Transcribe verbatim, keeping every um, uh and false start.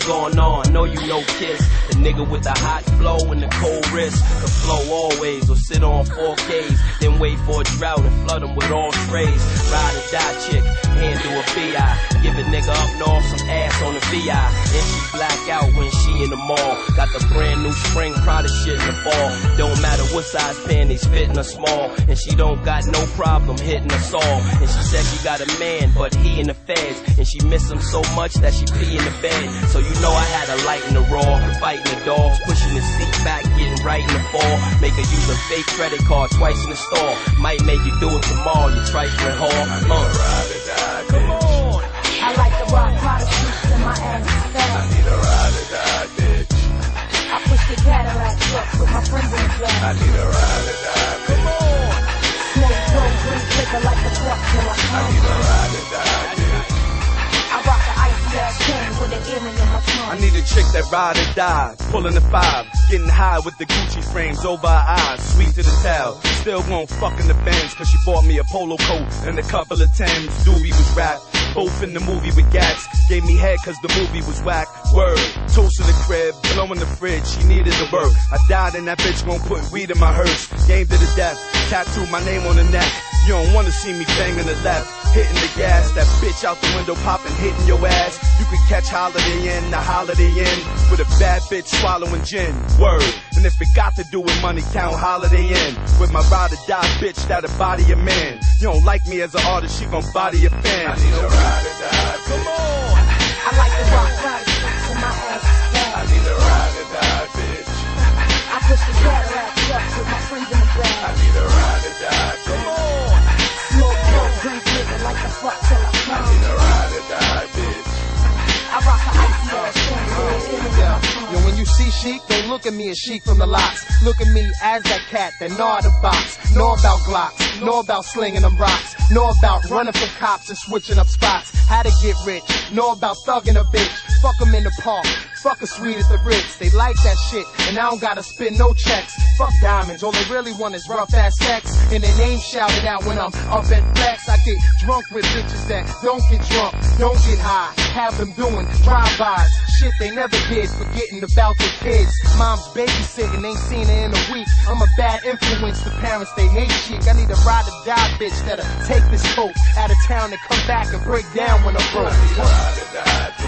going on? Know you know Kiss. The nigga with the hot flow and the cold wrist. The flow always, or sit on four Ks. Then wait for a drought and flood them with all sprays. Ride or die chick, handle a B I. Give a nigga up north some ass on the V I. And she black out when she in the mall. Got the brand new spring Prada shit in the fall. Don't matter what size panties, fitting her small. And she don't got no problem hitting us all. And she said she got a man, but he in the feds. And she miss him so much that she pee in the bed. So you know I had her light in the raw, fighting the dogs, pushing the seat back, getting right in the fall. Make her use a fake credit card twice in the store. Might make you do it tomorrow, you trifling whore. I need uh. a ride or die, Come on. I like to rock Prada streets and my ass is fat. I need a ride or die, bitch. I push the Cadillac trucks with my friends in the back. I need a ride or die, bitch. Come on. Smoke, dope, drink liquor like the truck till I come. I need a ride or die, bitch. I rock the icy ass chain with an earring in my tongue. I need a chick that ride or die, pulling the five, getting high with the Gucci frames over her eyes, sweet to the tail. Still won't fuck in the Benz, cause she bought me a polo coat and a couple of Timbs. Doobie was rap, both in the movie with gats. Gave me head cause the movie was whack. Word, toast in the crib, blow in the fridge, she needed the work. I died and that bitch gon' put weed in my hearse. Game to the death, tattoo my name on the neck. You don't wanna see me banging the left, hitting the gas. That bitch out the window popping, hitting your ass. You could catch Holiday Inn, the Holiday Inn, with a bad bitch swallowing gin. Word, and if it got to do with money, count Holiday Inn. With my ride or die bitch that'll body a man. You don't like me as an artist, she gon' body a fan. I need a ride or die, Come bitch. on. I like to rock Prada streets and my ass is fat. I need a ride or die, bitch. I push the Cadillac trucks with my friends in the I back. need a ride or die, Come bitch. on. Smoke, dope, drink liquor like the fuck till I I come. need a ride or die, bitch. I rock the icy ass chain with an earring in my tongue. Yo, when you see Sheik, don't look at me as Sheik from the lots. Look at me as that cat that gnaw the box. Know about Glocks, know about slinging them rocks. Know about running from cops and switching up spots. How to get rich, know about thugging a bitch. Fuck 'em in the park, fuck a sweet at the Ritz. They like that shit, and I don't gotta spend no checks. Fuck diamonds, all they really want is rough ass sex. And their name shouted out when I'm up at flex. I get drunk with bitches that don't get drunk, don't get high. Have them doing drive-bys, shit they never did, forgetting about their kids. Mom's babysitting, ain't seen her in a week. I'm a bad influence to parents, they hate chic. I need a ride or die bitch that'll take this coat out of town and come back and break down when I'm broke. I need a ride or die,